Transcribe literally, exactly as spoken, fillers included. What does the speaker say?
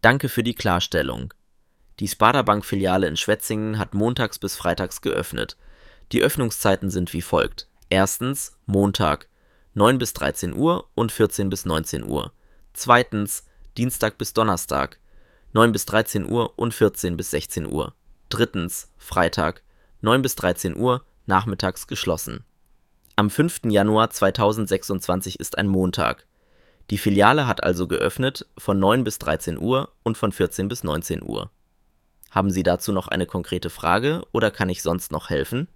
Danke für die Klarstellung. Die Sparda-Bank-Filiale in Schwetzingen hat montags bis freitags geöffnet. Die Öffnungszeiten sind wie folgt. Erstens Montag neun bis dreizehn Uhr und vierzehn bis neunzehn Uhr. Zweitens Dienstag bis Donnerstag neun bis dreizehn Uhr und vierzehn bis sechzehn Uhr. Drittens Freitag neun bis dreizehn Uhr, nachmittags geschlossen. Am fünften Januar zweitausendsechsundzwanzig ist ein Montag. Die Filiale hat also geöffnet von neun bis dreizehn Uhr und von vierzehn bis neunzehn Uhr. Haben Sie dazu noch eine konkrete Frage oder kann ich sonst noch helfen?